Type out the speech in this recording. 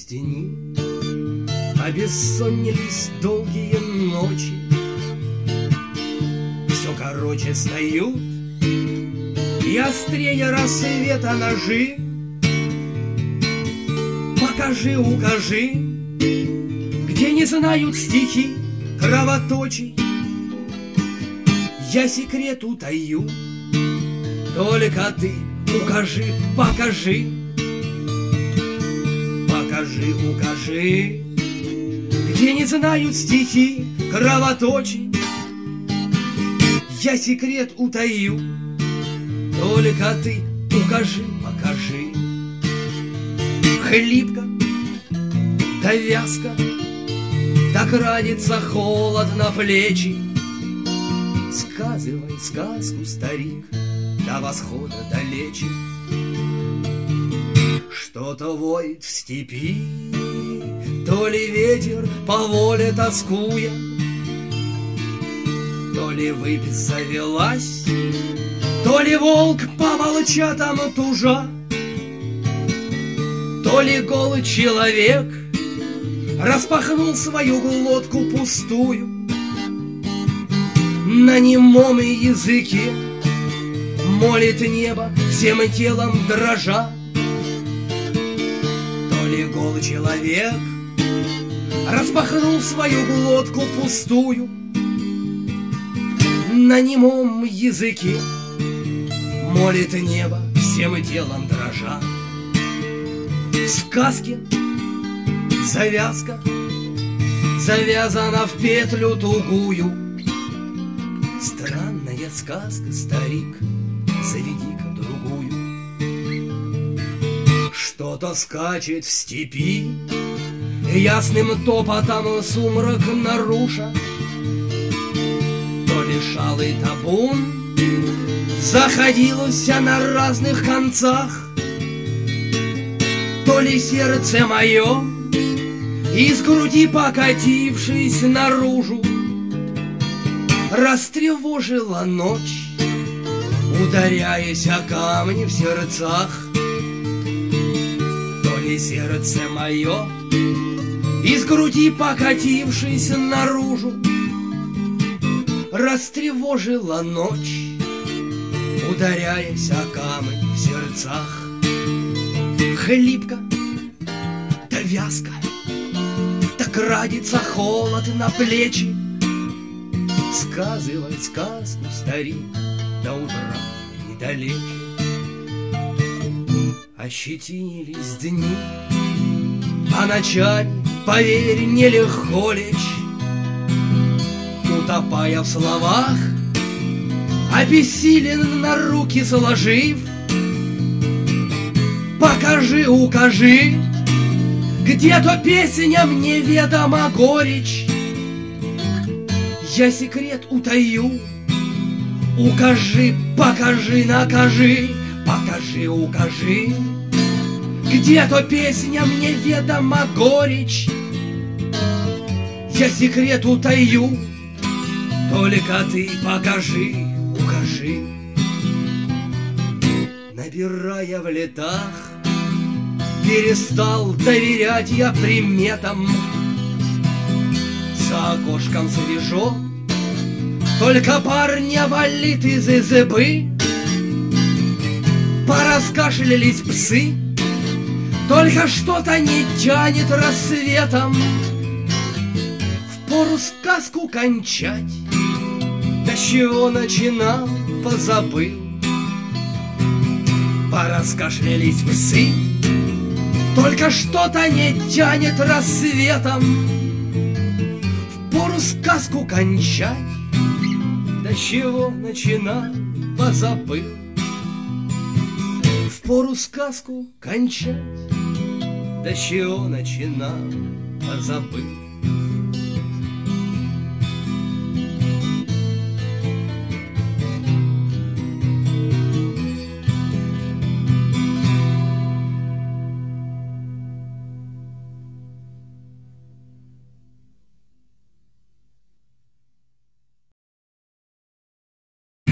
дни, обессоннились долгие ночи. Все короче встают и острее рассвета ножи. Покажи, укажи, где не знают стихи кровоточий. Я секрет утаю, только ты укажи, покажи. Покажи, укажи, где не знают стихи кровоточий. Я секрет утаю, только ты укажи, покажи. Хлипко, да вязко, так ранится холод на плечи. Сказывай сказку, старик, до восхода далече. Что-то воет в степи, то ли ветер по воле тоскуя, то ли выпись завелась, то ли волк по волчатам тужа, то ли голый человек распахнул свою глотку пустую. На немом языке молит небо, всем телом дрожа. То ли голый человек распахнул свою глотку пустую. На немом языке молит небо, всем телом дрожа. В сказке завязка завязана в петлю тугую. Странная сказка, старик, заведи-ка другую. Что-то скачет в степи, ясным топотом сумрак наруша. То ли шалый табун заходился на разных концах, то ли сердце мое из груди покатившись наружу растревожила ночь, ударяясь о камни в сердцах. То ли сердце мое из груди покатившись наружу растревожила ночь, ударяясь о камни в сердцах. Хлипко, да вязко, так радится холод на плечи. Сказывай сказку, старик, до утра недалече. Ощетинились дни, а ночами, поверь, нелегко лечь. Утопая в словах, обессилен на руки сложив. Покажи, укажи, где-то песня мне ведома горечь. Я секрет утаю, укажи, покажи, накажи. Покажи, укажи, где-то песня мне ведома горечь. Я секрет утаю, только ты покажи, укажи. Набирая в летах, перестал доверять я приметам. За окошком свежо, только парня валит из избы. Пораскашлялись псы, только что-то не тянет рассветом. Впору сказку кончать, да с чего начинал, позабыл. Пораскашлялись псы, только что-то не тянет рассветом. Впору сказку кончать, да с чего начинал, позабыл. Впору сказку кончать, да с чего начинал, позабыл.